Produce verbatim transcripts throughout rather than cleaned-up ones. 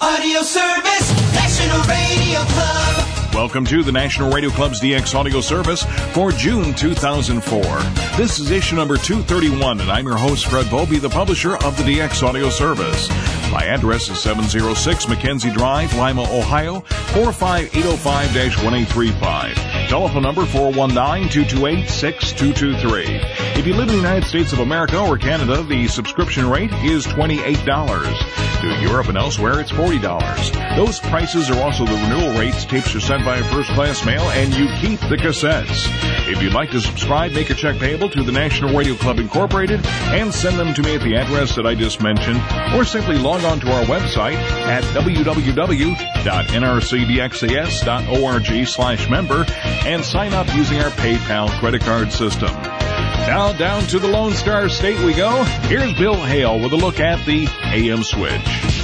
Audio Service, National Radio Club. Welcome to the National Radio Club's D X Audio Service for June two thousand four. This is issue number two thirty-one, and I'm your host, Fred Bobby, the publisher of the D X Audio Service. My address is seven oh six Mackenzie Drive, Lima, Ohio, four five eight oh five, one eight three five. Telephone number four one nine, two two eight, six two two three. If you live in the United States of America or Canada, the subscription rate is twenty-eight dollars. To Europe and elsewhere, it's forty dollars. Those prices are also the renewal rates. Tapes are sent by a first-class mail, and you keep the cassettes. If you'd like to subscribe, make a check payable to the National Radio Club Incorporated and send them to me at the address that I just mentioned, or simply log on to our website at w w w dot n r c d x a s dot org slash member and sign up using our PayPal credit card system. Now down to the Lone Star State we go. Here's Bill Hale with a look at the A M Switch.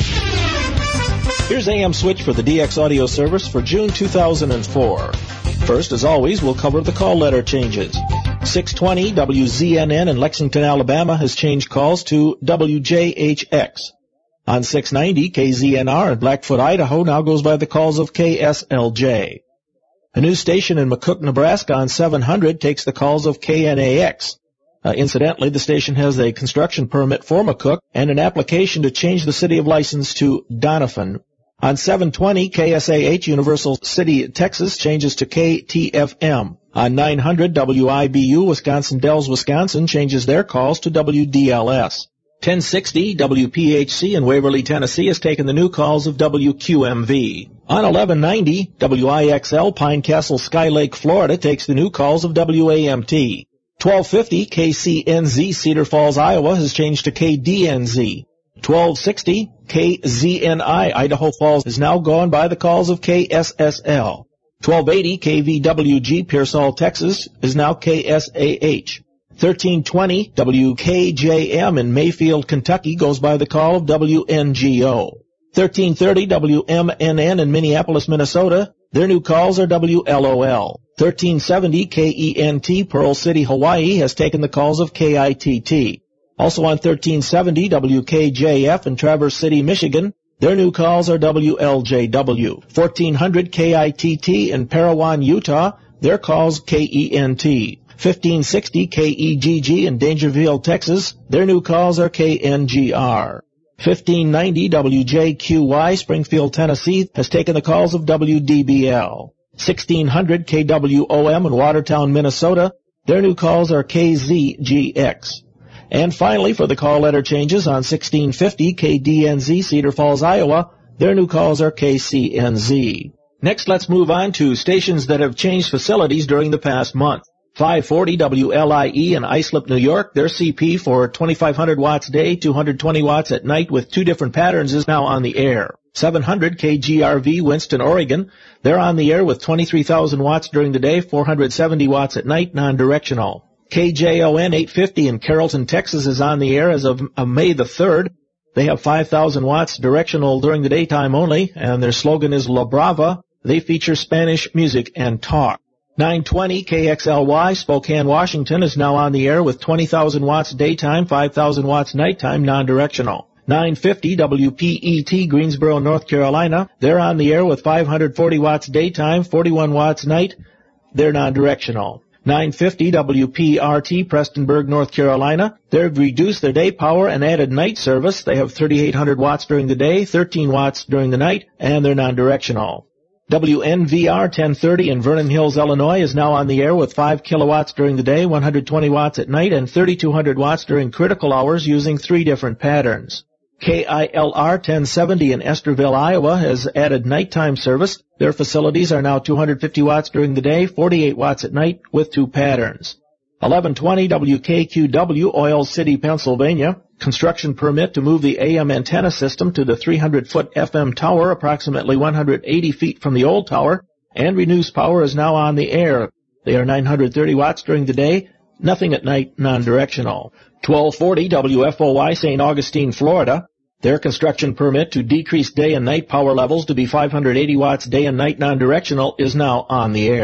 Here's A M Switch for the D X Audio Service for June two thousand four. First, as always, we'll cover the call letter changes. six twenty W Z N N in Lexington, Alabama has changed calls to W J H X. On six ninety, K Z N R in Blackfoot, Idaho now goes by the calls of K S L J. A new station in McCook, Nebraska on seven hundred takes the calls of K N A X. Uh, incidentally, the station has a construction permit for McCook and an application to change the city of license to Donovan. On seven twenty, K S A H Universal City, Texas changes to K T F M. On nine hundred, W I B U Wisconsin Dells, Wisconsin changes their calls to W D L S. ten sixty, W P H C in Waverly, Tennessee has taken the new calls of W Q M V. On eleven ninety, W I X L Pine Castle, Sky Lake, Florida takes the new calls of W A M T. twelve fifty, K C N Z Cedar Falls, Iowa has changed to K D N Z. twelve sixty, K Z N I Idaho Falls is now gone by the calls of K S S L. twelve eighty, K V W G Pearsall, Texas is now K S A H. thirteen twenty, W K J M in Mayfield, Kentucky goes by the call of W N G O. thirteen thirty, W M N N in Minneapolis, Minnesota, their new calls are W L O L. thirteen seventy, K E N T Pearl City, Hawaii has taken the calls of K I T T. Also on thirteen seventy, W K J F in Traverse City, Michigan, their new calls are W L J W. fourteen hundred, K I T T in Parowan, Utah, their calls K E N T. fifteen sixty, K E G G in Dangerfield, Texas, their new calls are K N G R. fifteen ninety, W J Q Y Springfield, Tennessee has taken the calls of W D B L. sixteen hundred, K W O M in Watertown, Minnesota, their new calls are K Z G X. And finally, for the call letter changes on sixteen fifty, K D N Z Cedar Falls, Iowa, their new calls are K C N Z. Next, let's move on to stations that have changed facilities during the past month. five forty W L I E in Islip, New York, their C P for twenty-five hundred watts day, two hundred twenty watts at night with two different patterns is now on the air. seven hundred K G R V Winston, Oregon, they're on the air with twenty-three thousand watts during the day, four hundred seventy watts at night, non-directional. K J O N eight fifty in Carrollton, Texas is on the air as of uh, May the third. They have five thousand watts directional during the daytime only, and their slogan is La Brava. They feature Spanish music and talk. nine twenty K X L Y Spokane, Washington is now on the air with twenty thousand watts daytime, five thousand watts nighttime, non-directional. nine fifty W P E T Greensboro, North Carolina, they're on the air with five hundred forty watts daytime, forty-one watts night, they're non-directional. nine fifty W P R T Prestonburg, North Carolina, they've reduced their day power and added night service. They have thirty-eight hundred watts during the day, thirteen watts during the night, and they're non-directional. W N V R ten thirty in Vernon Hills, Illinois is now on the air with five kilowatts during the day, one hundred twenty watts at night, and thirty-two hundred watts during critical hours using three different patterns. K I L R ten seventy in Esterville, Iowa has added nighttime service. Their facilities are now two hundred fifty watts during the day, forty-eight watts at night with two patterns. eleven twenty W K Q W Oil City, Pennsylvania, construction permit to move the A M antenna system to the three hundred foot F M tower approximately one hundred eighty feet from the old tower, and Renews Power is now on the air. They are nine hundred thirty watts during the day, nothing at night, non-directional. twelve forty W F O Y Saint Augustine, Florida, their construction permit to decrease day and night power levels to be five hundred eighty watts day and night non-directional is now on the air.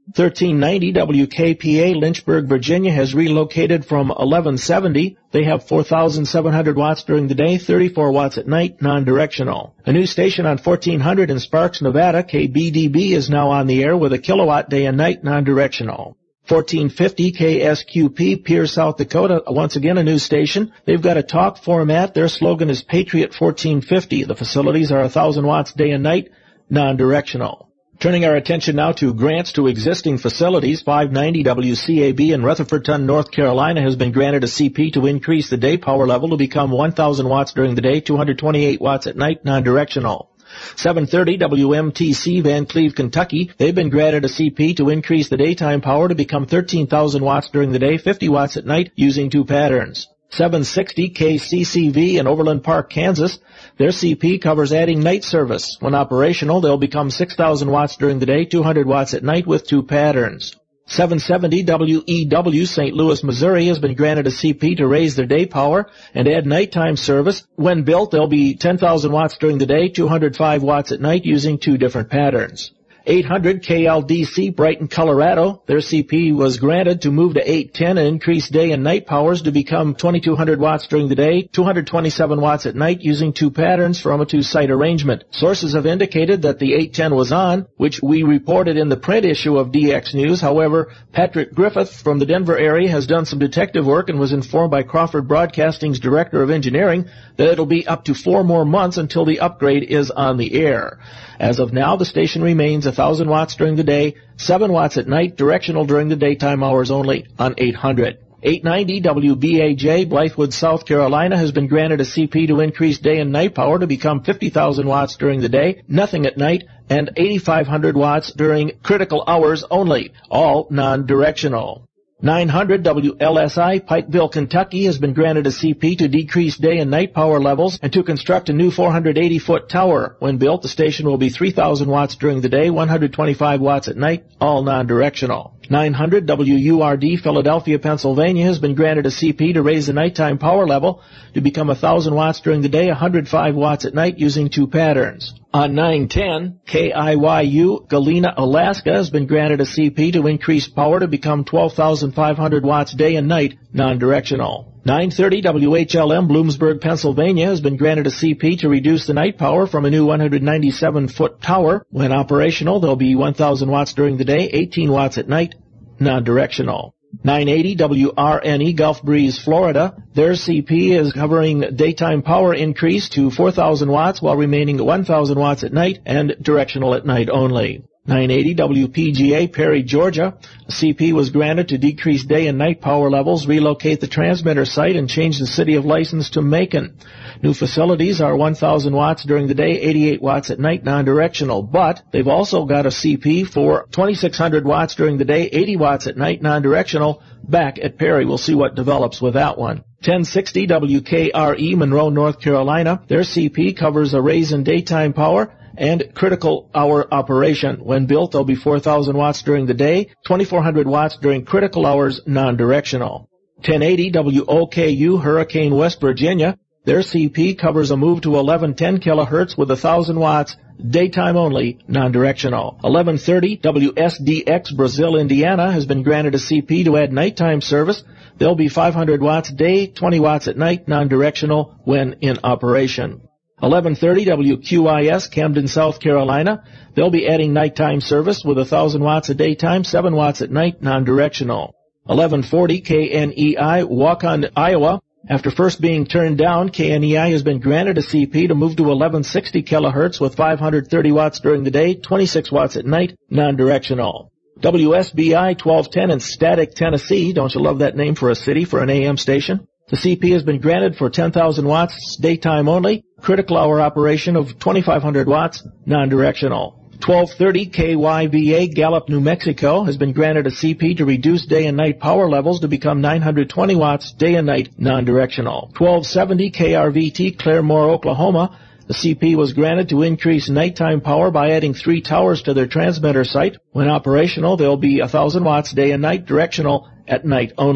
thirteen ninety W K P A, Lynchburg, Virginia, has relocated from eleven seventy. They have four thousand seven hundred watts during the day, thirty-four watts at night, non-directional. A new station on fourteen hundred in Sparks, Nevada, K B D B, is now on the air with a kilowatt day and night, non-directional. fourteen fifty K S Q P, Pierre, South Dakota, once again a new station. They've got a talk format. Their slogan is Patriot fourteen fifty. The facilities are one thousand watts day and night, non-directional. Turning our attention now to grants to existing facilities, five ninety W C A B in Rutherfordton, North Carolina, has been granted a C P to increase the day power level to become one thousand watts during the day, two hundred twenty-eight watts at night, non-directional. seven thirty W M T C, Van Cleve, Kentucky, they've been granted a C P to increase the daytime power to become thirteen thousand watts during the day, fifty watts at night, using two patterns. seven sixty K C C V in Overland Park, Kansas, their C P covers adding night service. When operational, they'll become six thousand watts during the day, two hundred watts at night with two patterns. seven seventy W E W, Saint Louis, Missouri, has been granted a C P to raise their day power and add nighttime service. When built, they'll be ten thousand watts during the day, two hundred five watts at night, using two different patterns. eight hundred K L D C, Brighton, Colorado, their C P was granted to move to eight ten and increase day and night powers to become twenty-two hundred watts during the day, two hundred twenty-seven watts at night, using two patterns from a two-site arrangement. Sources have indicated that the eight ten was on, which we reported in the print issue of D X News. However, Patrick Griffith from the Denver area has done some detective work and was informed by Crawford Broadcasting's Director of Engineering that it'll be up to four more months until the upgrade is on the air. As of now, the station remains one thousand watts during the day, seven watts at night, directional during the daytime hours only on eight hundred. eight ninety W B A J, Blythewood, South Carolina, has been granted a C P to increase day and night power to become fifty thousand watts during the day, nothing at night, and eighty-five hundred watts during critical hours only, all non-directional. nine hundred W L S I, Pikeville, Kentucky, has been granted a C P to decrease day and night power levels and to construct a new four hundred eighty foot tower. When built, the station will be three thousand watts during the day, one hundred twenty-five watts at night, all non-directional. nine hundred W U R D, Philadelphia, Pennsylvania, has been granted a C P to raise the nighttime power level to become one thousand watts during the day, one hundred five watts at night, using two patterns. On nine ten, K I Y U, Galena, Alaska, has been granted a C P to increase power to become twelve thousand five hundred watts day and night, non-directional. nine thirty W H L M, Bloomsburg, Pennsylvania, has been granted a C P to reduce the night power from a new one hundred ninety-seven foot tower. When operational, there'll be one thousand watts during the day, eighteen watts at night, non-directional. nine eighty W R N E, Gulf Breeze, Florida, their C P is covering daytime power increase to four thousand watts while remaining one thousand watts at night and directional at night only. nine eighty W P G A, Perry, Georgia, a C P was granted to decrease day and night power levels, relocate the transmitter site, and change the city of license to Macon. New facilities are one thousand watts during the day, eighty-eight watts at night, non-directional, but they've also got a C P for twenty-six hundred watts during the day, eighty watts at night, non-directional, back at Perry. We'll see what develops with that one. ten sixty W K R E, Monroe, North Carolina, their C P covers a raise in daytime power and critical hour operation. When built, they'll be four thousand watts during the day, twenty-four hundred watts during critical hours, non-directional. ten eighty W O K U, Hurricane, West Virginia, their C P covers a move to eleven ten kilohertz with one thousand watts, daytime only, non-directional. eleven thirty W S D X, Brazil, Indiana, has been granted a C P to add nighttime service. They'll be five hundred watts day, twenty watts at night, non-directional when in operation. eleven thirty W Q I S, Camden, South Carolina, they'll be adding nighttime service with one thousand watts a daytime, seven watts at night, non-directional. eleven forty K N E I, Waukon, Iowa, after first being turned down, K N E I has been granted a C P to move to eleven sixty kilohertz with five hundred thirty watts during the day, twenty-six watts at night, non-directional. W S B I twelve ten in Static, Tennessee, don't you love that name for a city for an A M station? The C P has been granted for ten thousand watts, daytime only, critical hour operation of twenty-five hundred watts, non-directional. twelve thirty K Y V A, Gallup, New Mexico, has been granted a C P to reduce day and night power levels to become nine hundred twenty watts, day and night, non-directional. twelve seventy K R V T, Claremore, Oklahoma, the C P was granted to increase nighttime power by adding three towers to their transmitter site. When operational, they'll be one thousand watts day and night, directional, at night only.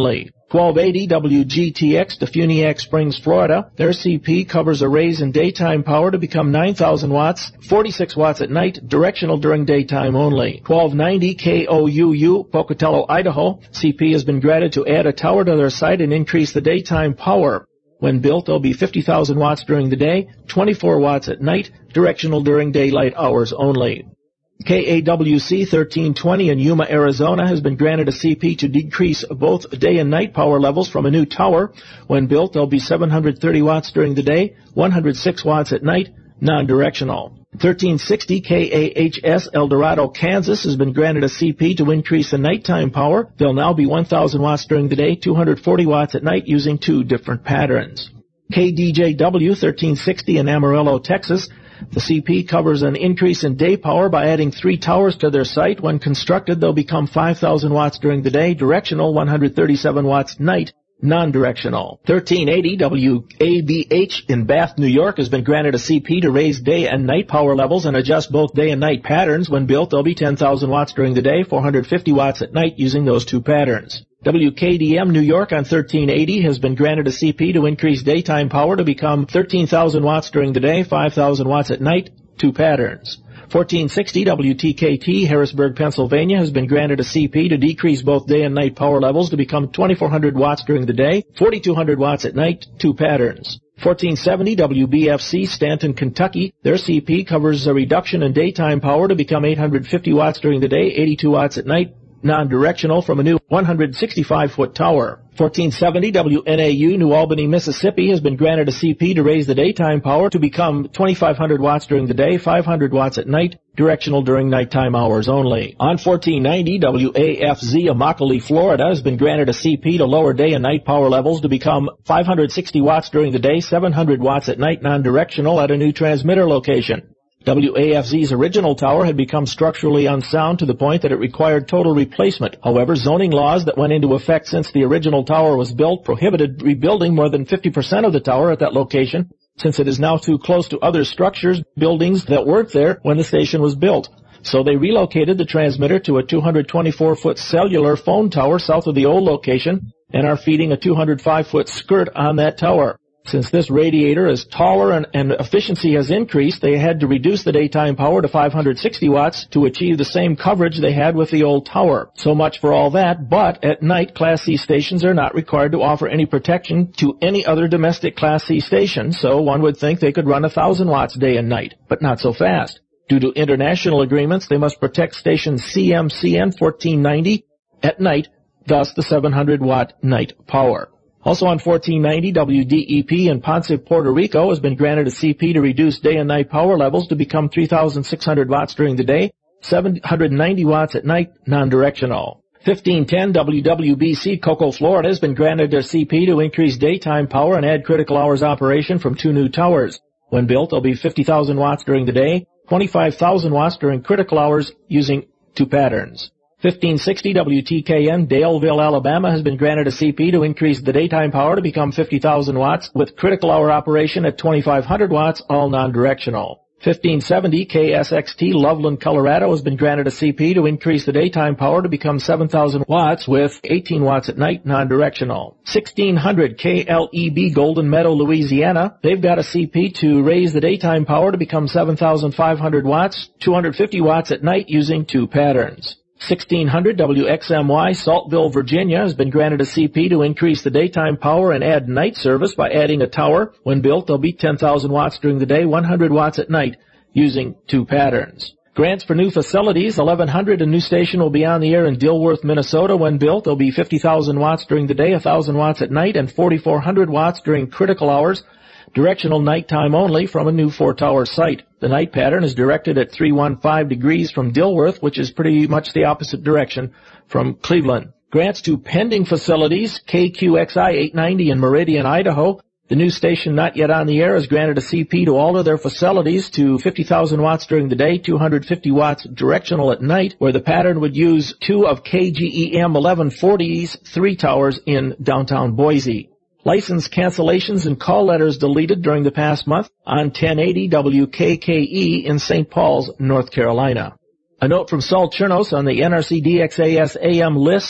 twelve eighty W G T X to Funiac Springs, Florida. Their C P covers a raise in daytime power to become nine thousand watts, forty-six watts at night, directional during daytime only. twelve ninety K O U U, Pocatello, Idaho. C P has been granted to add a tower to their site and increase the daytime power. When built, they'll be fifty thousand watts during the day, twenty-four watts at night, directional during daylight hours only. K A W C thirteen twenty in Yuma, Arizona has been granted a C P to decrease both day and night power levels from a new tower. When built, they'll be seven hundred thirty watts during the day, one hundred six watts at night, non-directional. thirteen sixty K A H S El Dorado, Kansas has been granted a C P to increase the nighttime power. They'll now be one thousand watts during the day, two hundred forty watts at night using two different patterns. K D J W thirteen sixty in Amarillo, Texas. The C P covers an increase in day power by adding three towers to their site. When constructed, they'll become five thousand watts during the day, directional, one hundred thirty-seven watts night, non-directional. thirteen eighty W A B H in Bath, New York has been granted a C P to raise day and night power levels and adjust both day and night patterns. When built, they'll be ten thousand watts during the day, four hundred fifty watts at night using those two patterns. W K D M New York on thirteen eighty has been granted a C P to increase daytime power to become thirteen thousand watts during the day, five thousand watts at night, two patterns. fourteen sixty W T K T Harrisburg, Pennsylvania has been granted a C P to decrease both day and night power levels to become twenty-four hundred watts during the day, forty-two hundred watts at night, two patterns. fourteen seventy W B F C Stanton, Kentucky, their C P covers a reduction in daytime power to become eight hundred fifty watts during the day, eighty-two watts at night, non-directional from a new one hundred sixty-five foot tower. fourteen seventy W N A U New Albany, Mississippi has been granted a C P to raise the daytime power to become twenty-five hundred watts during the day, five hundred watts at night, directional during nighttime hours only. On fourteen ninety W A F Z Immokalee, Florida has been granted a C P to lower day and night power levels to become five hundred sixty watts during the day, seven hundred watts at night, non-directional at a new transmitter location. W A F Z's original tower had become structurally unsound to the point that it required total replacement. However, zoning laws that went into effect since the original tower was built prohibited rebuilding more than fifty percent of the tower at that location, since it is now too close to other structures, buildings that weren't there when the station was built. So they relocated the transmitter to a two hundred twenty-four foot cellular phone tower south of the old location and are feeding a two hundred five foot skirt on that tower. Since this radiator is taller and, and efficiency has increased, they had to reduce the daytime power to five hundred sixty watts to achieve the same coverage they had with the old tower. So much for all that, but at night, Class C stations are not required to offer any protection to any other domestic Class C station, so one would think they could run one thousand watts day and night, but not so fast. Due to international agreements, they must protect station C M C N fourteen ninety at night, thus the seven hundred watt night power. Also on fourteen ninety, W D E P in Ponce, Puerto Rico has been granted a C P to reduce day and night power levels to become three thousand six hundred watts during the day, seven hundred ninety watts at night, non-directional. fifteen ten W W B C Cocoa, Florida has been granted a C P to increase daytime power and add critical hours operation from two new towers. When built, they'll be fifty thousand watts during the day, twenty-five thousand watts during critical hours using two patterns. fifteen sixty W T K N Daleville, Alabama has been granted a C P to increase the daytime power to become fifty thousand watts with critical hour operation at twenty-five hundred watts, all non-directional. fifteen seventy K S X T Loveland, Colorado has been granted a C P to increase the daytime power to become seven thousand watts with eighteen watts at night, non-directional. sixteen hundred K L E B Golden Meadow, Louisiana, they've got a C P to raise the daytime power to become seven thousand five hundred watts, two hundred fifty watts at night using two patterns. sixteen hundred W X M Y Saltville, Virginia has been granted a C P to increase the daytime power and add night service by adding a tower. When built, they'll be ten thousand watts during the day, one hundred watts at night, using two patterns. Grants for new facilities, eleven hundred, a new station will be on the air in Dilworth, Minnesota. When built, there'll be fifty thousand watts during the day, one thousand watts at night, and forty-four hundred watts during critical hours. Directional nighttime only from a new four-tower site. The night pattern is directed at three hundred fifteen degrees from Dilworth, which is pretty much the opposite direction from Cleveland. Grants to pending facilities, K Q X I eight ninety in Meridian, Idaho. The new station not yet on the air has granted a C P to alter their facilities to fifty thousand watts during the day, two hundred fifty watts directional at night, where the pattern would use two of K G E M eleven forty's three towers in downtown Boise. License cancellations and call letters deleted during the past month on ten eighty W K K E in Saint Paul's, North Carolina. A note from Saul Chernos on the N R C D X A S A M list.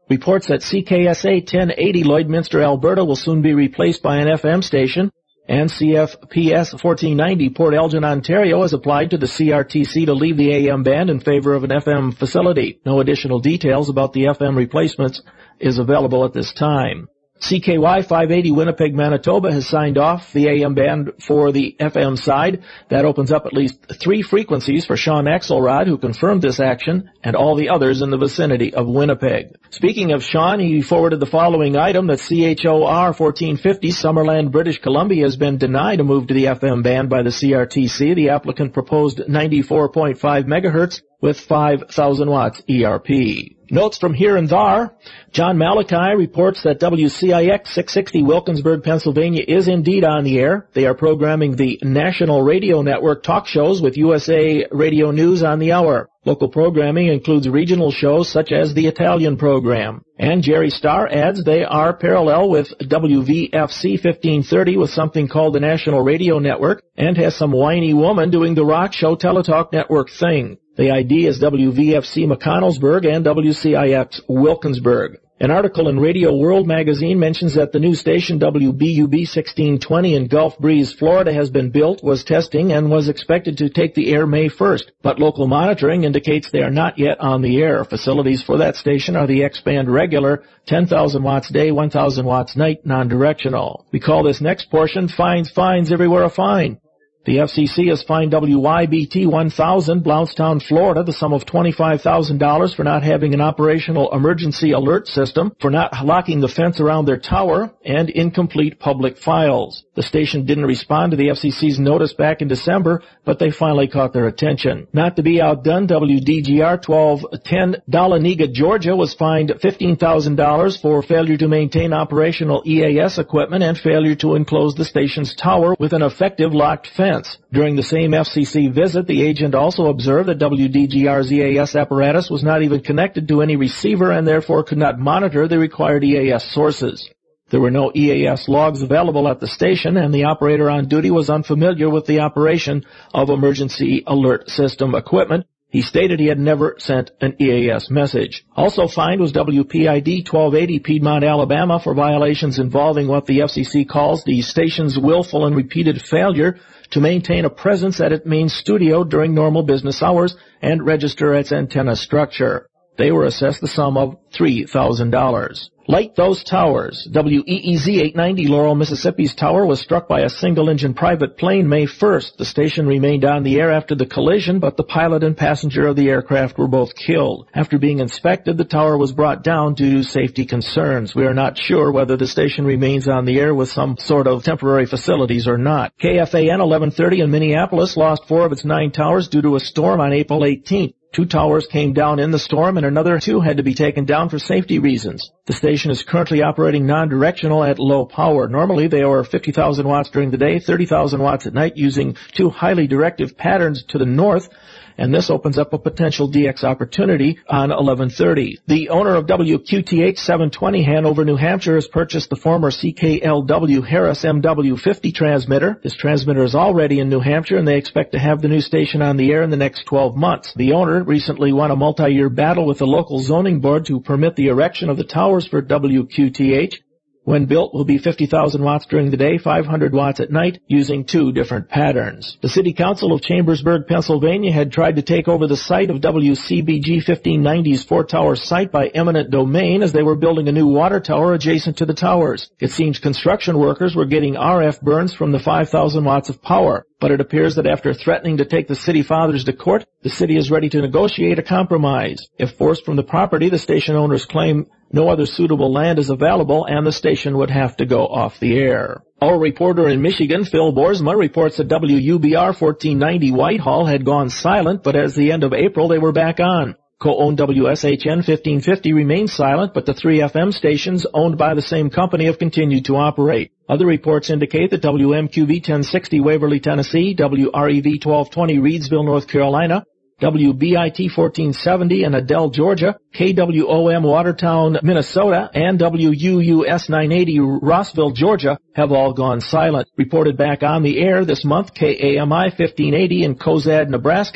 reports that C K S A ten eighty Lloydminster, Alberta will soon be replaced by an F M station, and C F P S fourteen ninety Port Elgin, Ontario has applied to the C R T C to leave the A M band in favor of an F M facility. No additional details about the F M replacements is available at this time. C K Y five eighty Winnipeg, Manitoba has signed off the A M band for the F M side. That opens up at least three frequencies for Sean Axelrod, who confirmed this action, and all the others in the vicinity of Winnipeg. Speaking of Sean, he forwarded the following item that C H O R fourteen fifty Summerland, British Columbia has been denied a move to the F M band by the C R T C. The applicant proposed ninety-four point five megahertz with five thousand watts E R P. Notes from here and there. John Malachi reports that W C I X six sixty Wilkinsburg, Pennsylvania is indeed on the air. They are programming the National Radio Network talk shows with U S A Radio News on the hour. Local programming includes regional shows such as the Italian program. And Jerry Starr adds they are parallel with W V F C fifteen thirty with something called the National Radio Network, and has some whiny woman doing the rock show Teletalk Network thing. The I D is W V F C McConnellsburg and W C I X Wilkinsburg. An article in Radio World magazine mentions that the new station W B U B sixteen twenty in Gulf Breeze, Florida has been built, was testing, and was expected to take the air May first. But local monitoring indicates they are not yet on the air. Facilities for that station are the X-band regular, ten thousand watts day, one thousand watts night, non-directional. We call this next portion Fines, Fines Everywhere a Fine. The F C C has fined W Y B T one thousand, Blountstown, Florida, the sum of twenty-five thousand dollars for not having an operational emergency alert system, for not locking the fence around their tower, and incomplete public files. The station didn't respond to the F C C's notice back in December, but they finally caught their attention. Not to be outdone, W D G R twelve ten, Dahlonega, Georgia, was fined fifteen thousand dollars for failure to maintain operational E A S equipment and failure to enclose the station's tower with an effective locked fence. During the same F C C visit, the agent also observed that W D G R's E A S apparatus was not even connected to any receiver and therefore could not monitor the required E A S sources. There were no E A S logs available at the station, and the operator on duty was unfamiliar with the operation of emergency alert system equipment. He stated he had never sent an E A S message. Also fined was W P I D twelve eighty Piedmont, Alabama, for violations involving what the F C C calls the station's willful and repeated failure to maintain a presence at its main studio during normal business hours and register its antenna structure. They were assessed the sum of three thousand dollars. Light those towers. W E E Z eight ninety Laurel, Mississippi's tower was struck by a single-engine private plane May first. The station remained on the air after the collision, but the pilot and passenger of the aircraft were both killed. After being inspected, the tower was brought down due to safety concerns. We are not sure whether the station remains on the air with some sort of temporary facilities or not. K F A N eleven thirty in Minneapolis lost four of its nine towers due to a storm on April eighteenth. Two towers came down in the storm, and another two had to be taken down for safety reasons. The station is currently operating non-directional at low power. Normally, they are fifty thousand watts during the day, thirty thousand watts at night, using two highly directive patterns to the north, and this opens up a potential D X opportunity on eleven thirty. The owner of W Q T H seven twenty Hanover, New Hampshire, has purchased the former C K L W Harris M W fifty transmitter. This transmitter is already in New Hampshire, and they expect to have the new station on the air in the next twelve months. The owner recently won a multi-year battle with the local zoning board to permit the erection of the towers for W Q T H. When built, will be fifty thousand watts during the day, five hundred watts at night, using two different patterns. The City Council of Chambersburg, Pennsylvania, had tried to take over the site of W C B G fifteen ninety's four-tower site by eminent domain as they were building a new water tower adjacent to the towers. It seems construction workers were getting R F burns from the five thousand watts of power. But it appears that after threatening to take the city fathers to court, the city is ready to negotiate a compromise. If forced from the property, the station owners claim no other suitable land is available, and the station would have to go off the air. Our reporter in Michigan, Phil Boersma, reports that W U B R fourteen ninety Whitehall had gone silent, but as the end of April, they were back on. Co-owned W S H N fifteen fifty remains silent, but the three F M stations owned by the same company have continued to operate. Other reports indicate that W M Q V ten sixty Waverly, Tennessee, W R E V twelve twenty Reidsville, North Carolina, W B I T fourteen seventy in Adel, Georgia, K W O M Watertown, Minnesota, and W U U S nine eighty Rossville, Georgia have all gone silent. Reported back on the air this month, K A M I fifteen eighty in Cozad, Nebraska,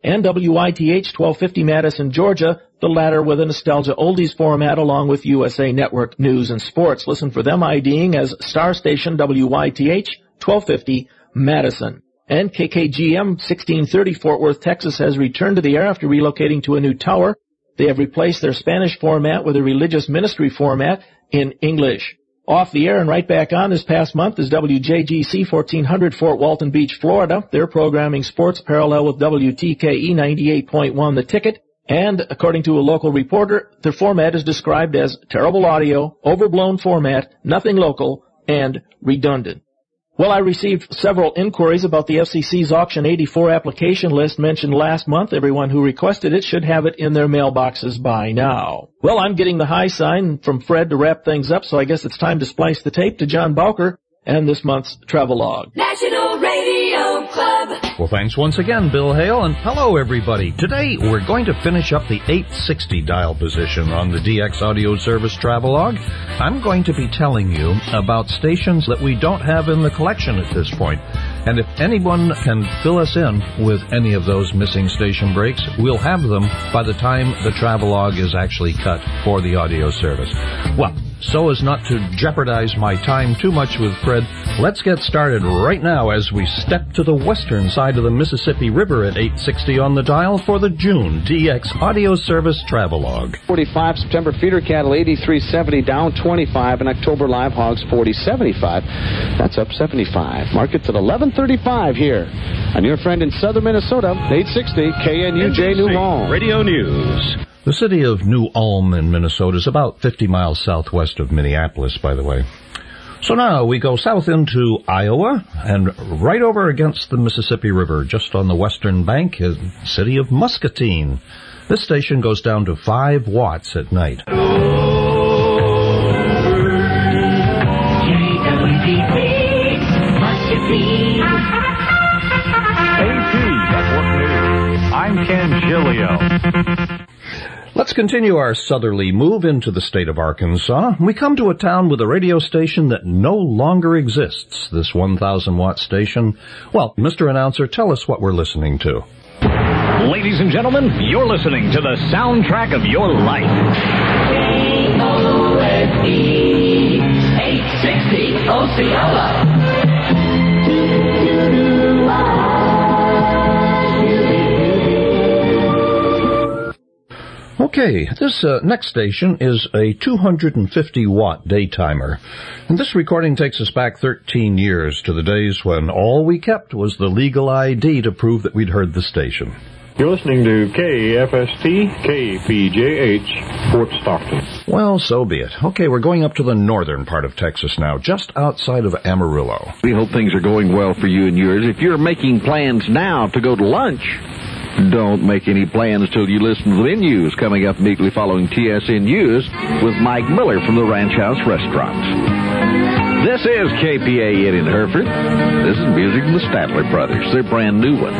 and W I T H twelve fifty Madison, Georgia, the latter with a nostalgia oldies format along with U S A Network News and Sports. Listen for them IDing as Star Station W I T H twelve fifty Madison. And K K G M sixteen thirty Fort Worth, Texas has returned to the air after relocating to a new tower. They have replaced their Spanish format with a religious ministry format in English. Off the air and right back on this past month is W J G C fourteen hundred Fort Walton Beach, Florida. They're programming sports parallel with W T K E ninety-eight point one The Ticket. And according to a local reporter, their format is described as terrible audio, overblown format, nothing local, and redundant. Well, I received several inquiries about the F C C's Auction eighty-four application list mentioned last month. Everyone who requested it should have it in their mailboxes by now. Well, I'm getting the high sign from Fred to wrap things up, so I guess it's time to splice the tape to John Bowker and this month's Travelogue. National Radio Club. Well, thanks once again, Bill Hale, and hello, everybody. Today, we're going to finish up the eight sixty dial position on the D X Audio Service Travelogue. I'm going to be telling you about stations that we don't have in the collection at this point. And if anyone can fill us in with any of those missing station breaks, we'll have them by the time the Travelogue is actually cut for the audio service. Well, so as not to jeopardize my time too much with Fred, let's get started right now as we step to the western side of the Mississippi River at eight sixty on the dial for the June D X Audio Service Travelogue. forty-five September feeder cattle eighty-three seventy down twenty-five, and October live hogs forty seventy-five. That's up seventy-five. Markets at eleven thirty-five here on your friend in southern Minnesota, eight sixty K N U J New Ulm. Radio News. The city of New Ulm in Minnesota is about fifty miles southwest of Minneapolis, by the way. So now we go south into Iowa, and right over against the Mississippi River, just on the western bank, is the city of Muscatine. This station goes down to five watts at night. I'm Ken Gilio. Let's continue our southerly move into the state of Arkansas. We come to a town with a radio station that no longer exists, this one thousand watt station. Well, Mister Announcer, tell us what we're listening to. Ladies and gentlemen, you're listening to the soundtrack of your life. K O S E eight sixty Osceola. Okay, this uh, next station is a two hundred fifty watt daytimer. And this recording takes us back thirteen years to the days when all we kept was the legal I D to prove that we'd heard the station. You're listening to K F S T K P J H, Fort Stockton. Well, so be it. Okay, we're going up to the northern part of Texas now, just outside of Amarillo. We hope things are going well for you and yours. If you're making plans now to go to lunch, don't make any plans till you listen to the news coming up immediately following T S N News with Mike Miller from the Ranch House Restaurant. This is K P A N in Hereford. This is music from the Statler Brothers, their brand new one.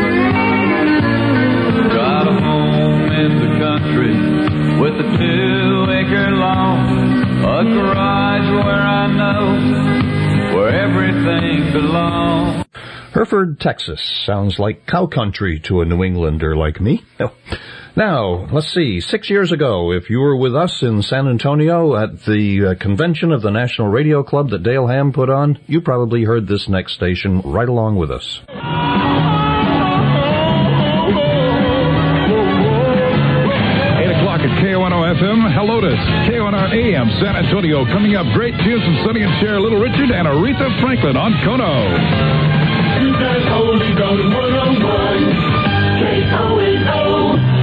Got a home in the country with a two-acre lawn, a garage where I know where everything belongs. Hereford, Texas sounds like cow country to a New Englander like me. Now, let's see, six years ago, if you were with us in San Antonio at the uh, convention of the National Radio Club that Dale Ham put on, you probably heard this next station right along with us. At K O N O F M, hello to K O N R A M San Antonio. Coming up, great tunes from Sonny and Cher, Little Richard, and Aretha Franklin on Kono. You guys only go to one oh one, K O N O.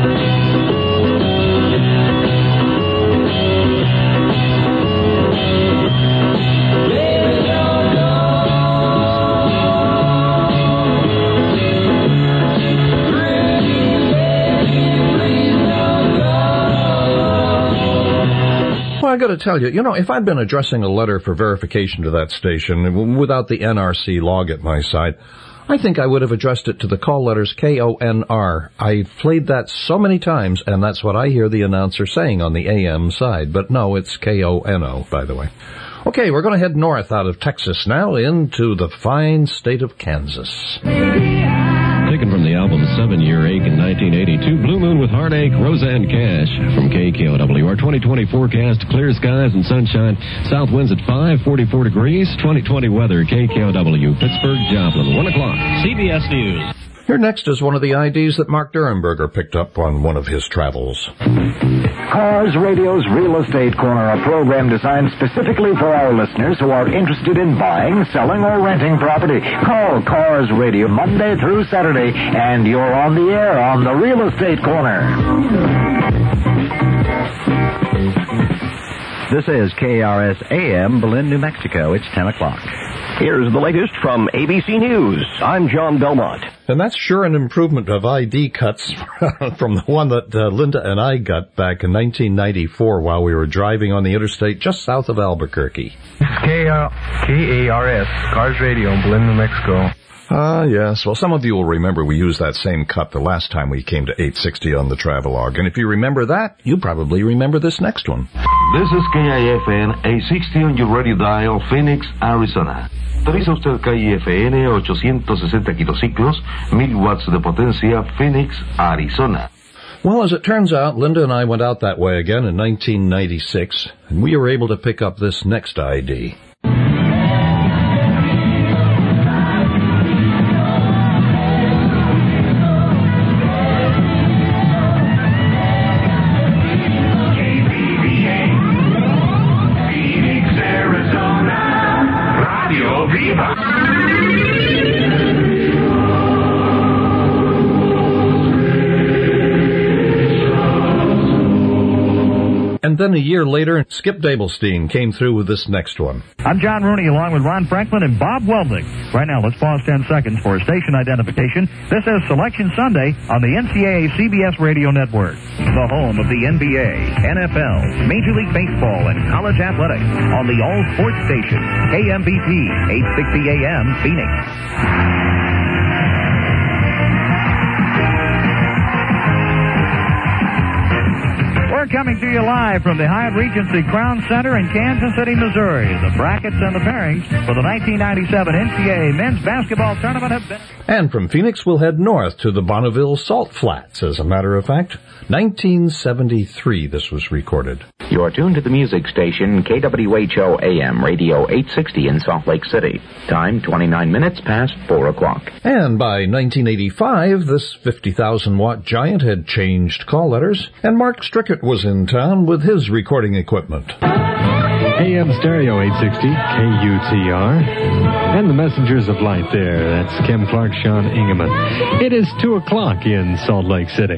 I got to tell you, you know, if I'd been addressing a letter for verification to that station without the N R C log at my side, I think I would have addressed it to the call letters K O N R. I've played that so many times, and that's what I hear the announcer saying on the A M side. But no, it's K O N O, by the way. Okay, we're going to head north out of Texas now into the fine state of Kansas. Taken from the album seven-year ache in nineteen eighty-two. Blue Moon with Heartache, Roseanne Cash from K K O W. Our twenty twenty forecast, clear skies and sunshine. South winds at five, forty-four degrees. twenty twenty weather, K K O W. Pittsburgh, Joplin, one o'clock. C B S News. Here next is one of the I Ds that Mark Durenberger picked up on one of his travels. Cars Radio's Real Estate Corner, a program designed specifically for our listeners who are interested in buying, selling, or renting property. Call Cars Radio Monday through Saturday, and you're on the air on the Real Estate Corner. This is K R S A M, Berlin, New Mexico. It's ten o'clock. Here's the latest from A B C News. I'm John Belmont. And that's sure an improvement of I D cuts from the one that uh, Linda and I got back in nineteen ninety-four while we were driving on the interstate just south of Albuquerque. K A R S, Cars Radio, Berlin, New Mexico. Ah, yes. Well, some of you will remember we used that same cut the last time we came to eight sixty on the Travelogue. And if you remember that, you probably remember this next one. This is K I F N eight sixty on your radio dial, Phoenix, Arizona. Autoriza usted K I F N ochocientos sesenta kilociclos, mil watts de potencia, Phoenix, Arizona. Well, as it turns out, Linda and I went out that way again in nineteen ninety-six, and we were able to pick up this next I D. And then a year later, Skip Dabelstein came through with this next one. I'm John Rooney along with Ron Franklin and Bob Welding. Right now, let's pause ten seconds for station identification. This is Selection Sunday on the N C double A C B S Radio Network. The home of the N B A, N F L, Major League Baseball, and college athletics on the All Sports Station, K M B T, eight sixty A M, Phoenix. We're coming to you live from the Hyatt Regency Crown Center in Kansas City, Missouri. The brackets and the pairings for the nineteen ninety-seven N C double A Men's Basketball Tournament have been... And from Phoenix, we'll head north to the Bonneville Salt Flats. As a matter of fact, nineteen seventy-three this was recorded. You're tuned to the music station K W H O A M Radio eight sixty in Salt Lake City. Time twenty-nine minutes past four o'clock. And by nineteen eighty-five, this fifty thousand watt giant had changed call letters, and Mark Strickett was in town with his recording equipment. A M Stereo eight sixty, K U T R, and the Messengers of Light there. That's Kim Clark, Sean Ingeman. It is two o'clock in Salt Lake City.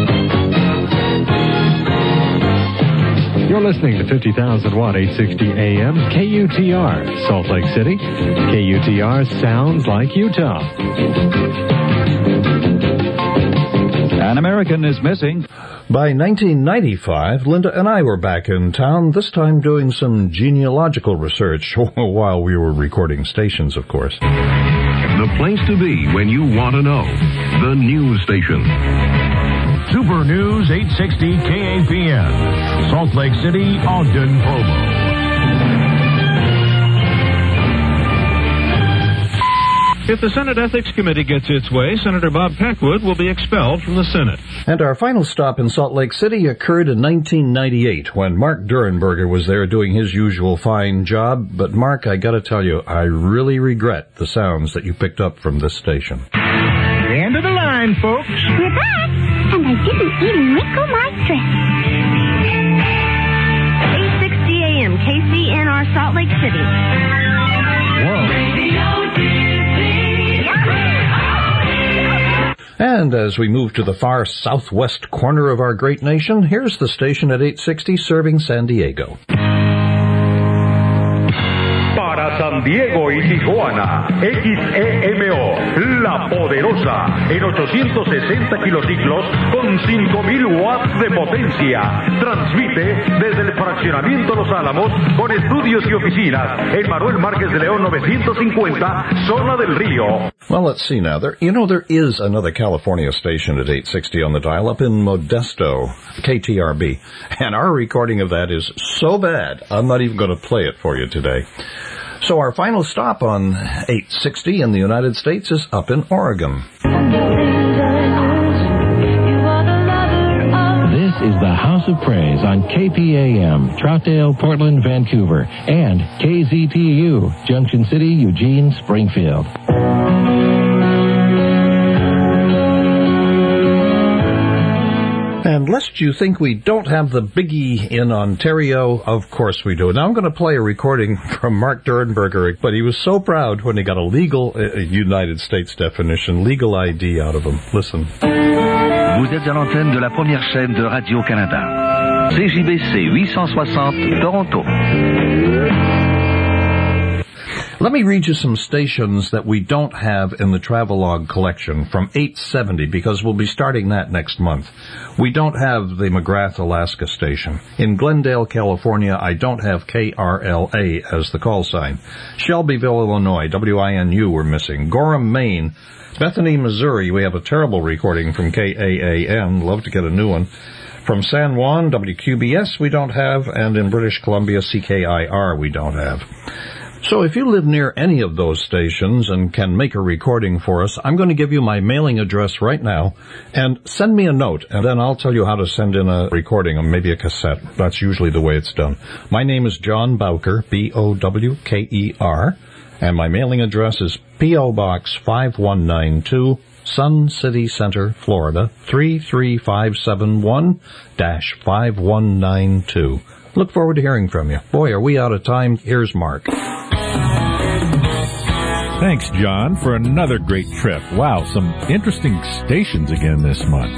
You're listening to fifty thousand watt eight sixty A M K U T R, Salt Lake City. K U T R sounds like Utah. An American is missing. By nineteen ninety-five, Linda and I were back in town, this time doing some genealogical research while we were recording stations, of course. The place to be when you want to know. The news station. Super News eight sixty K A P N. Salt Lake City, Ogden, Provo. If the Senate Ethics Committee gets its way, Senator Bob Packwood will be expelled from the Senate. And our final stop in Salt Lake City occurred in nineteen ninety-eight when Mark Durenberger was there doing his usual fine job. But Mark, I gotta tell you, I really regret the sounds that you picked up from this station. The end of the line, folks. We're back, and I didn't even wrinkle my dress. eight sixty A M K C N R Salt Lake City. Whoa. And as we move to the far southwest corner of our great nation, here's the station at eight sixty serving San Diego. Para San Diego y Tijuana, X E M O, la poderosa, en ochocientos sesenta kilociclos con cinco mil watts de potencia. Transmite desde el fraccionamiento Los Álamos con estudios y oficinas en Manuel Márquez de León novecientos cincuenta, zona del Río. Well, let's see now. There, you know, there is another California station at eight sixty on the dial up in Modesto, K T R B. And our recording of that is so bad, I'm not even going to play it for you today. So our final stop on eight sixty in the United States is up in Oregon. is the House of Praise on K P A M, Troutdale, Portland, Vancouver, and K Z P U, Junction City, Eugene, Springfield. And lest you think we don't have the biggie in Ontario, of course we do. Now I'm going to play a recording from Mark Dernberger, but he was so proud when he got a legal, uh, United States definition, legal I D out of him. Listen. Vous êtes à l'antenne de la première chaîne de Radio-Canada. C J B C eight sixty, Toronto. Let me read you some stations that we don't have in the Travelog collection from eight seventy, because we'll be starting that next month. We don't have the McGrath, Alaska station. In Glendale, California, I don't have K R L A as the call sign. Shelbyville, Illinois, W I N U we're missing. Gorham, Maine. Bethany, Missouri, we have a terrible recording from K A A N. Love to get a new one. From San Juan, W Q B S we don't have, and in British Columbia, C K I R we don't have. So if you live near any of those stations and can make a recording for us, I'm going to give you my mailing address right now, and send me a note, and then I'll tell you how to send in a recording, or maybe a cassette. That's usually the way it's done. My name is John Bowker, B O W K E R, and my mailing address is P O Box five one nine two, Sun City Center, Florida, three three five seven one dash five one nine two. Look forward to hearing from you. Boy, are we out of time. Here's Mark. Thanks, John, for another great trip. Wow, some interesting stations again this month.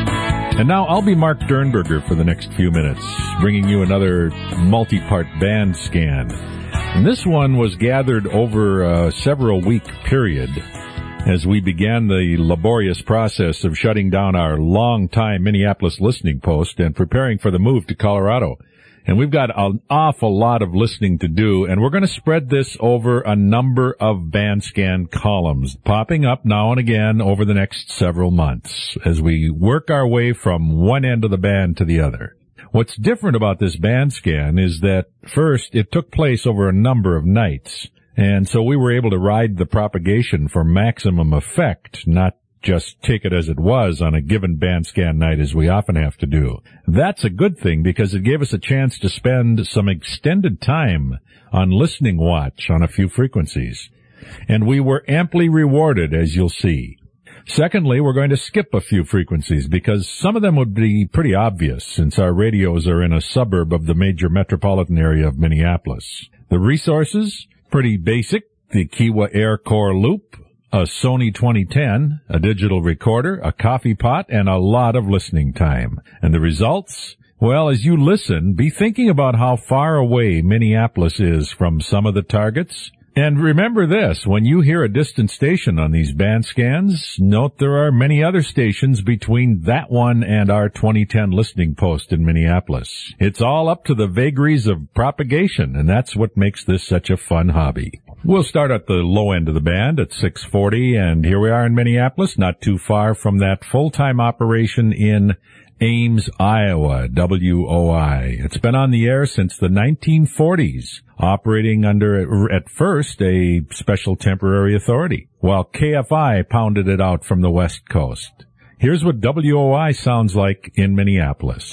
And now I'll be Mark Dernberger for the next few minutes, bringing you another multi-part band scan. And this one was gathered over a several-week period as we began the laborious process of shutting down our long-time Minneapolis listening post and preparing for the move to Colorado. And we've got an awful lot of listening to do, and we're going to spread this over a number of Bandscan columns, popping up now and again over the next several months as we work our way from one end of the band to the other. What's different about this Bandscan is that, first, it took place over a number of nights, and so we were able to ride the propagation for maximum effect, not just take it as it was on a given Bandscan night as we often have to do. That's a good thing because it gave us a chance to spend some extended time on listening watch on a few frequencies. And we were amply rewarded, as you'll see. Secondly, we're going to skip a few frequencies because some of them would be pretty obvious since our radios are in a suburb of the major metropolitan area of Minneapolis. The resources, pretty basic. The Kiwa Air Core Loop, a Sony twenty ten, a digital recorder, a coffee pot, and a lot of listening time. And the results? Well, as you listen, be thinking about how far away Minneapolis is from some of the targets. And remember this, when you hear a distant station on these band scans, note there are many other stations between that one and our twenty ten listening post in Minneapolis. It's all up to the vagaries of propagation, and that's what makes this such a fun hobby. We'll start at the low end of the band at six forty, and here we are in Minneapolis, not too far from that full-time operation in Ames, Iowa, W O I. It's been on the air since the nineteen forties, operating under, at first, a special temporary authority, while K F I pounded it out from the West Coast. Here's what W O I sounds like in Minneapolis. P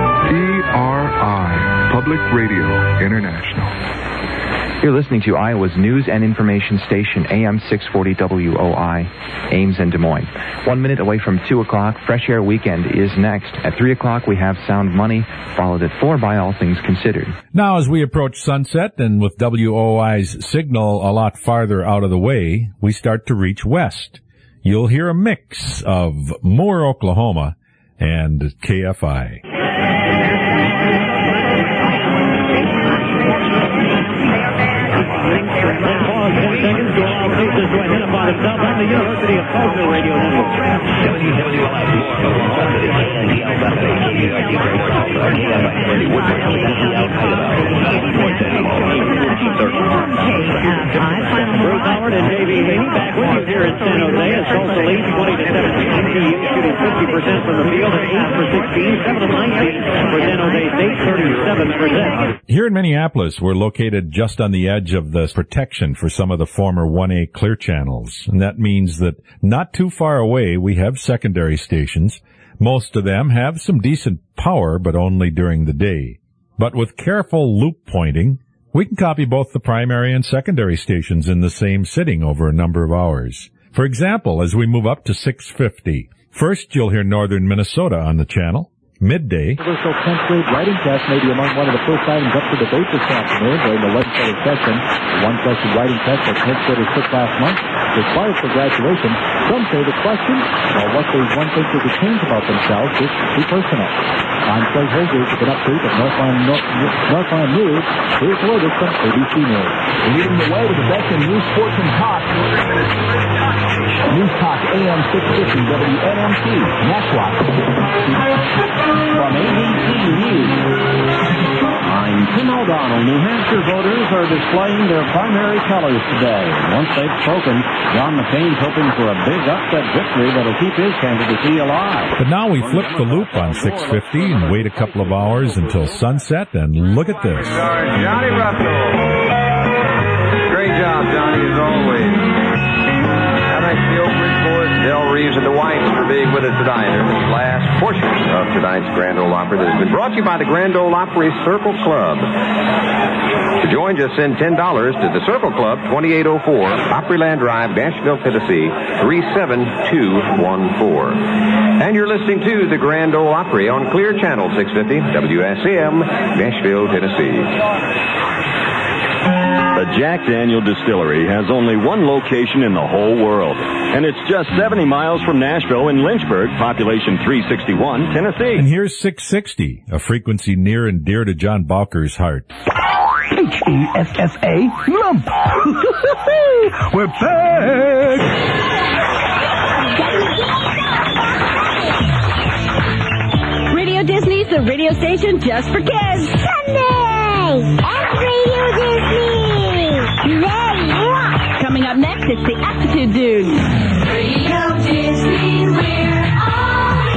R I, Public Radio International. You're listening to Iowa's news and information station, A M six forty W O I, Ames and Des Moines. One minute away from two o'clock, Fresh Air Weekend is next. At three o'clock, we have Sound Money, followed at four by All Things Considered. Now, as we approach sunset, and with W O I's signal a lot farther out of the way, we start to reach west. You'll hear a mix of Moore, Oklahoma, and K F I. To identify himself on the University of Tulsa Radio Network. W W I Bruce Howard and J B Lee back with you here in San Jose as Tulsa leads twenty to seventeen. T U shooting fifty percent from the field at eight for sixteen, seven of nineteen for San Jose State, thirty-seven percent. Here in Minneapolis, we're located just on the edge of the protection for some of the former one A clear channels. And that means that not too far away, we have secondary stations, Most of them have some decent power, but only during the day. But with careful loop pointing, we can copy both the primary and secondary stations in the same sitting over a number of hours. For example, as we move up to six fifty, first you'll hear northern Minnesota on the channel. Midday. Universal tenth grade writing test may be among one of the first items up for debate this afternoon during the legislative session. The one-question writing test that tenth graders took last month required for graduation. Some say the questions, or what they one think they could change about themselves, is too personal. I'm Clay Holger with an update of Northland, North, Northland News. Here's the latest from A B C News. Leading the way to the best in news, sports, and talk. News Talk A M six fifty W N M C, Nashua. From A B C News. I'm Tim O'Donnell. New Hampshire voters are displaying their primary colors today. Once they've spoken, John McCain's hoping for a big upset victory that'll keep his candidacy alive. But now we flip the loop on six fifty and wait a couple of hours until sunset, and look at this. Johnny Russell. Great job, Johnny, as always. And thanks to the Oak Ridge Boys, Del Reeves, and the Whites for being with us tonight in this last portion of tonight's Grand Ole Opry that has been brought to you by the Grand Ole Opry Circle Club. To join, just send ten dollars to the Circle Club, twenty-eight oh four Opryland Drive, Nashville, Tennessee, three seven two one four. And you're listening to the Grand Ole Opry on Clear Channel six fifty, W S M, Nashville, Tennessee. The Jack Daniel Distillery has only one location in the whole world, and it's just seventy miles from Nashville in Lynchburg, population three sixty-one, Tennessee. And here's six sixty, a frequency near and dear to John Balker's heart. H E S S A, lump. We're back. Radio Disney's the radio station just for kids. Sunday at Radio Disney. Today. Coming up next, it's the Aptitude Dudes. Radio Disney, we're all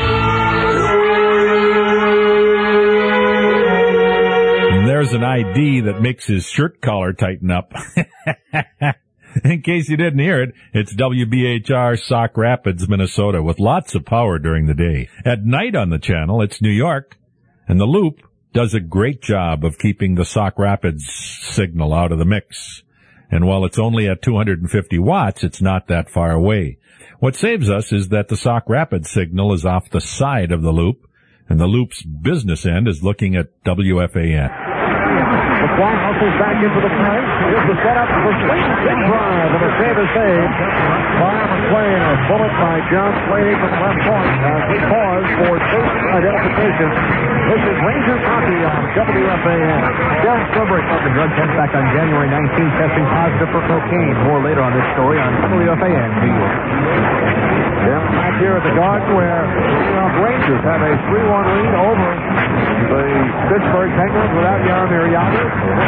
ears. And there's an I D that makes his shirt collar tighten up. In case you didn't hear it, it's W B H R Sauk Rapids, Minnesota, with lots of power during the day. At night on the channel, it's New York, and the loop does a great job of keeping the Sauk Rapids signal out of the mix. And while it's only at two hundred fifty watts, it's not that far away. What saves us is that the Sauk Rapids signal is off the side of the loop, and the loop's business end is looking at W F A N. McQuarrie hustles back into the play. Here's the setup for Slayton. Big drive and a save is saved by McQuarrie. A bullet by John Slade from left point as we pause for station identification. This is Rangers hockey on W F A N. Darren Silbrick of the drug test back on January nineteenth, testing positive for cocaine. More later on this story on W F A N New York. Then back here at the Garden where the Rangers have a three one lead over the Pittsburgh Penguins without Jaromir Jagr.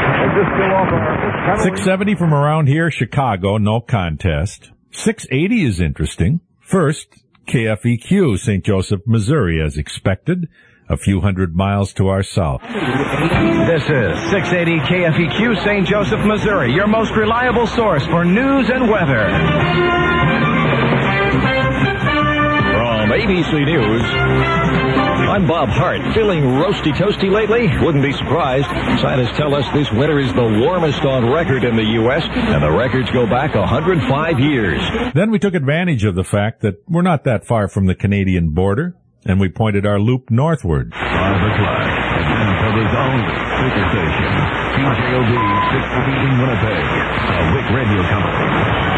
six seventy from around here, Chicago, no contest. six eighty is interesting. First, K F E Q, Saint Joseph, Missouri, as expected, a few hundred miles to our south. This is six eighty K F E Q, Saint Joseph, Missouri, your most reliable source for news and weather. From A B C News, I'm Bob Hart. Feeling roasty toasty lately? Wouldn't be surprised. Scientists tell us this winter is the warmest on record in the U S, and the records go back one hundred five years. Then we took advantage of the fact that we're not that far from the Canadian border, and we pointed our loop northward. Five o'clock, Manitoba's own sister station, C J O B six fifty in Winnipeg, a Wick Radio Company.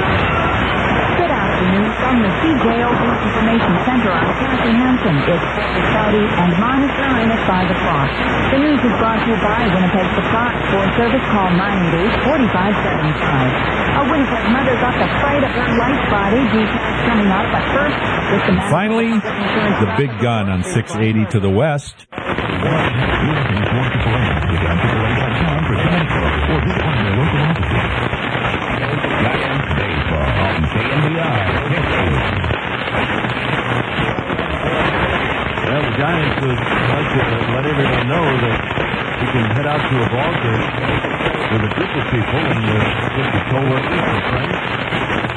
From the C J O B Information Center on Kathy Hansen, it's Saudi and monitoring at five o'clock. The news is brought to you by Winnipeg Supply. For service, call nine eight eight, four five seven five. A Winnipeg mother got the fright of her life body. Details coming up, but first, with the finally, the big gun on six eighty to the west. Well, the Giants would like to let everyone know that you can head out to a ball game with a group of people and uh, with the co-workers and friends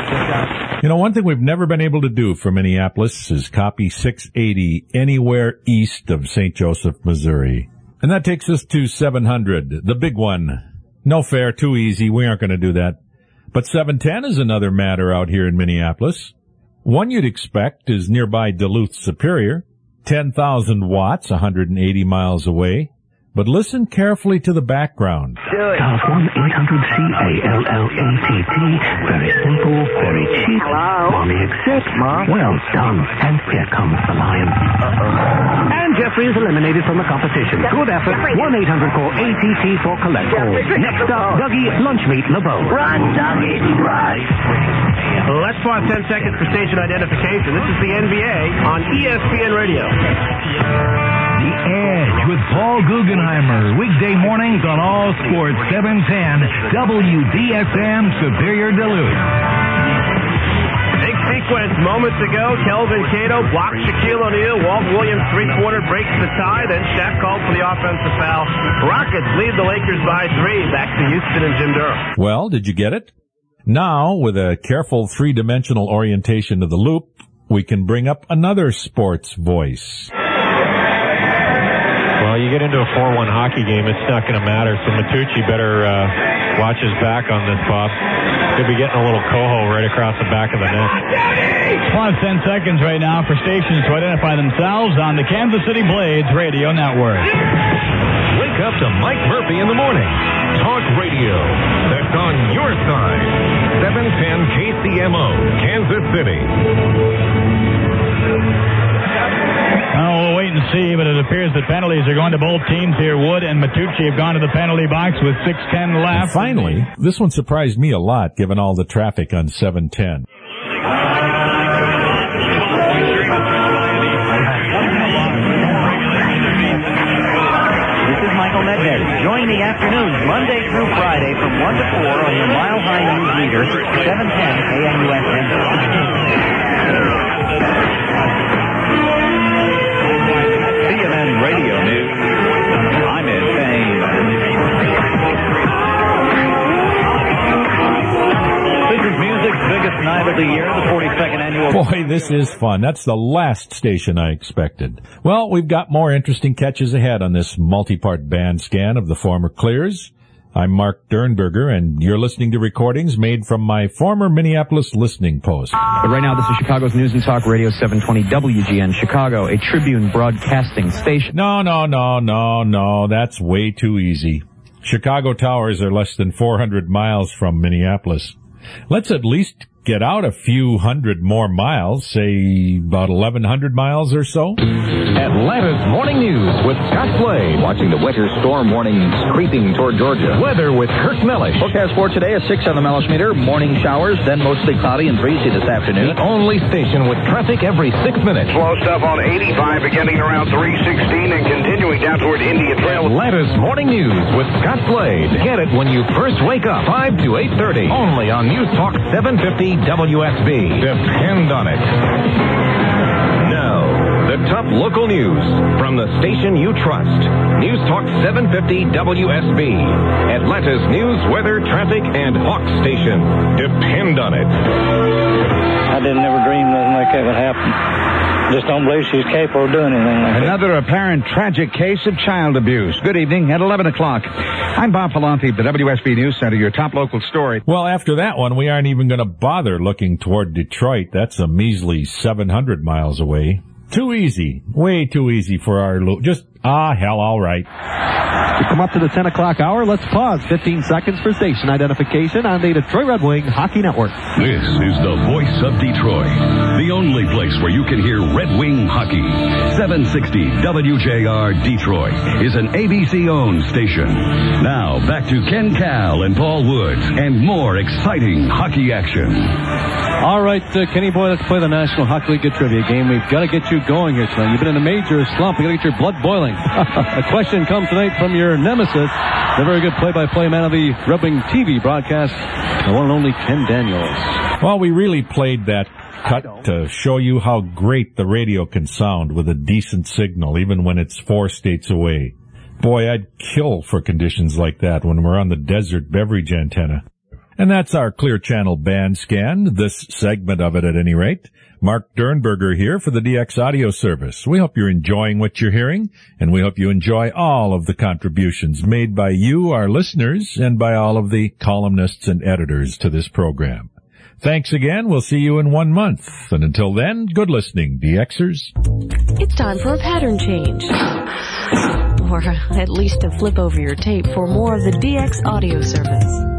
You know, one thing we've never been able to do for Minneapolis is copy six eighty anywhere east of Saint Joseph, Missouri. And that takes us to seven hundred, the big one. No fair, too easy. We aren't going to do that. But seven ten is another matter out here in Minneapolis. One you'd expect is nearby Duluth Superior, ten thousand watts, one hundred eighty miles away. But listen carefully to the background. Dial one eight hundred C A L L A T T. Very simple, very cheap. Hello? Mommy accepts. Mom? Well done. And here comes the lion. Uh-oh. And Jeffrey is eliminated from the competition. Good effort. one eight hundred call A T T for collect all. Next up, Dougie Lunchmeat LeBeau. Run, Dougie, run. Well, let's pause ten seconds for station identification. This is the N B A on E S P N Radio. The Edge with Paul Guggenheimer. Weekday mornings on All Sports seven ten W D S M Superior Duluth. Big sequence moments ago. Kelvin Cato blocked Shaquille O'Neal. Walt Williams three-pointer breaks the tie. Then Shaq called for the offensive foul. Rockets lead the Lakers by three. Back to Houston and Jim Durham. Well, did you get it? Now, with a careful three-dimensional orientation of the loop, we can bring up another sports voice. Well, you get into a four one hockey game, it's not going to matter, so Matucci better uh, watch his back on this, Bob. Could be getting a little coho right across the back of the net. Pause ten seconds right now for stations to identify themselves on the Kansas City Blades Radio Network. Wake up to Mike Murphy in the morning. Talk radio. That's on your side. seven ten K C M O, Kansas City. Oh, we'll wait and see, but it appears that penalties are going to both teams here. Wood and Matucci have gone to the penalty box with six ten left. And finally, this one surprised me a lot, given all the traffic on seven ten. This is Michael Medved. Join the afternoons, Monday through Friday, from one to four on your Mile High News Leader, seven ten A M U S N. C N N Radio News. I'm Ed Payne. This is music's biggest night of the year, the forty-second annual. Boy, this is fun. That's the last station I expected. Well, we've got more interesting catches ahead on this multi-part band scan of the former Clears. I'm Mark Dernberger, and you're listening to recordings made from my former Minneapolis listening post. But right now, this is Chicago's News and Talk Radio seven twenty W G N Chicago, a Tribune broadcasting station. No, no, no, no, no, that's way too easy. Chicago towers are less than four hundred miles from Minneapolis. Let's at least get out a few hundred more miles, say about eleven hundred miles or so. Atlanta's Morning News with Scott Slade. Watching the winter storm warnings creeping toward Georgia. Weather with Kirk Mellish. Forecast for today, a six on the Mellish meter. Morning showers, then mostly cloudy and breezy this afternoon. The only station with traffic every six minutes. Slow stuff on eighty-five beginning around three sixteen and continuing down toward India Trail. Atlanta's Morning News with Scott Slade. Get it when you first wake up, five to eight thirty. Only on News Talk seven fifty W S B. Depend on it. Now, the top local news from the station you trust. News Talk seven fifty W S B. Atlanta's news, weather, traffic, and Hawk station. Depend on it. I didn't ever dream nothing like that would happen. Just don't believe she's capable of doing anything like that. Another apparent tragic case of child abuse. Good evening at eleven o'clock. I'm Bob Palante, the W S B News Center, your top local story. Well, after that one, we aren't even going to bother looking toward Detroit. That's a measly seven hundred miles away. Too easy. Way too easy for our... Lo- just, ah, hell, all right. We come up to the ten o'clock hour. Let's pause fifteen seconds for station identification on the Detroit Red Wing Hockey Network. This is the voice of Detroit, the only place where you can hear Red Wing hockey. seven sixty W J R Detroit is an A B C-owned station. Now, back to Ken Cal and Paul Woods and more exciting hockey action. All right, uh, Kenny Boy, let's play the National Hockey League Trivia game. We've got to get you going here tonight. You've been in a major slump. You've got to get your blood boiling. A question comes tonight from your nemesis, the very good play-by-play man of the Red Wing T V broadcast, the one and only Ken Daniels. Well, we really played that cut to show you how great the radio can sound with a decent signal, even when it's four states away. Boy, I'd kill for conditions like that when we're on the desert beverage antenna. And that's our Clear Channel band scan, this segment of it at any rate. Mark Dernberger here for the D X Audio Service. We hope you're enjoying what you're hearing, and we hope you enjoy all of the contributions made by you, our listeners, and by all of the columnists and editors to this program. Thanks again. We'll see you in one month. And until then, good listening, D Xers. It's time for a pattern change. Or at least to flip over your tape for more of the D X Audio Service.